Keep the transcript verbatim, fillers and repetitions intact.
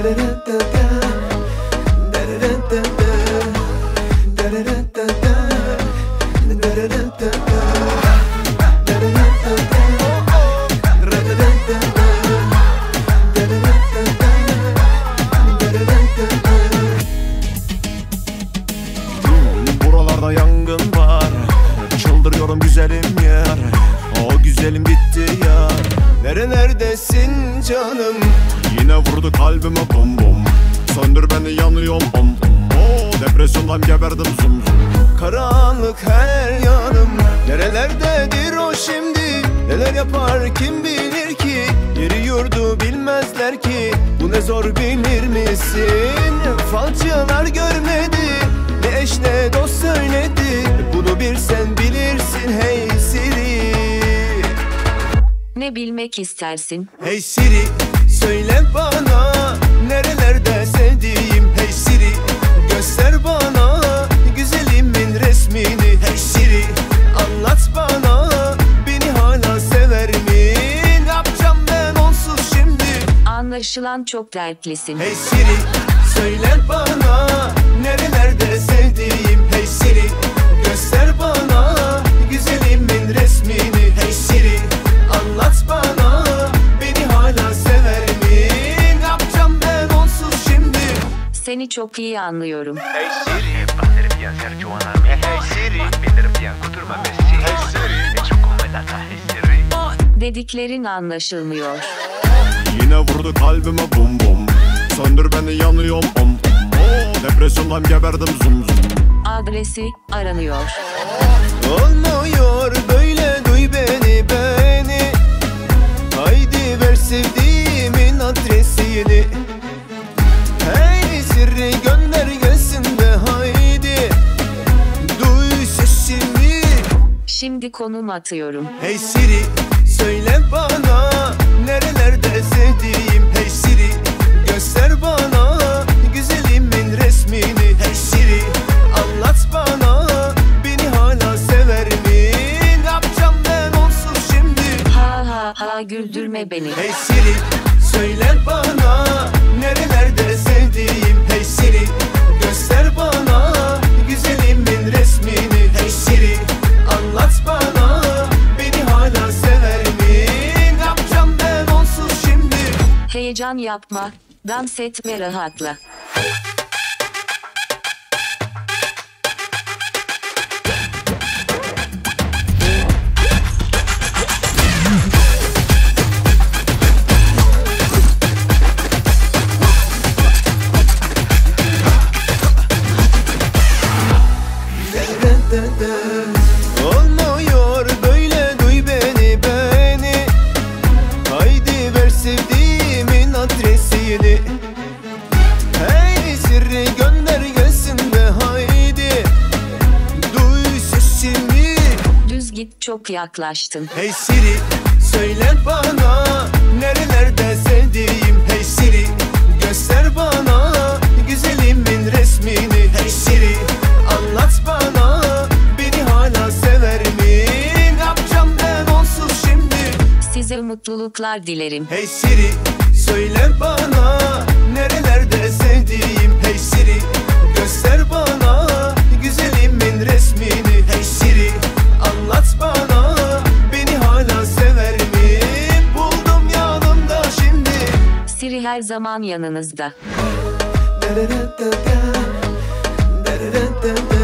Buralarda yangın var, çıldırıyorum güzelim yar. O güzelim bitti ya. Nerelerdesin canım? Yine vurdu kalbime bum bum. Söndür beni, yanıyorum om om. Depresyondan geberdim zum zum. Karanlık her yanım. Nerelerdedir o şimdi? Neler yapar kim bilir ki? Yeri yurdu bilmezler ki. Bu ne zor bilir misin? Falcılar görmedi, ne eş ne dost söyledi. Bunu bir sen bilirsin hey Siri. Ne bilmek istersin? Hey Siri, söyle bana nerelerde sevdiğim. Hey Siri, göster bana güzelimin resmini. Hey Siri, anlat bana beni hala sever mi? Ne yapacağım ben onsuz şimdi? Anlaşılan çok dertlisin. Hey Siri, söyle bana nerelerde sevdiğim. Hey Siri, göster bana güzelimin resmini. Hey Siri, anlat bana beni hala sever mi? Ne yapacağım ben onsuz şimdi? Seni çok iyi anlıyorum. Hey Siri, Hacer bien ser Joana mi. hey Siri, Vender bien kuturma messi. hey Siri. Çok komelata hisseri. Dediklerin anlaşılmıyor. Yine vurdu kalbime bum bum. Söndür beni, yanıyorum om om. Depresyondan geberdim zum zum. Adresi aranıyor. Olmuyor böyle, duy beni beni. Haydi ver sevdiğimin adresini. Hey Siri, gönder gelsin de haydi. Duy sesimi. Şimdi konum atıyorum. Hey Siri, söyle bana nerelerde sevdiğim. Hey Siri, göster bana güzelimin resmini. Hey Siri, anlat bana beni hala sever mi? Ne yapacağım ben onsuz şimdi? Ha ha ha, güldürme beni. Hey Siri, söyle bana nerelerde sevdiğim. Hey Siri, göster bana güzelimin resmini. Hey Siri, anlat bana beni hala sever mi? Ne yapacağım ben onsuz şimdi? Heyecan yapma. Dans et ve rahatla. Olmuyor böyle, duy beni beni. Haydi ver sevdiğimin adresini. Hey Siri, gönder gelsin de haydi. Duy sesimi. Düz git, çok yaklaştın. Hey Siri, söyle bana nerelerde sevdiğim. Hey Siri, göster bana güzelimin resmini. Hey Siri, anlat bana beni hala sever mi? Ne yapacağım ben onsuz şimdi? Size mutluluklar dilerim. Hey Siri, söyle bana nerelerde sevdiğim. Hey Siri, göster bana güzelimin resmini. Hey Siri, anlat bana beni hala sever mi? Buldum yanımda şimdi. Siri her zaman yanınızda. Da da da da da, da da da da.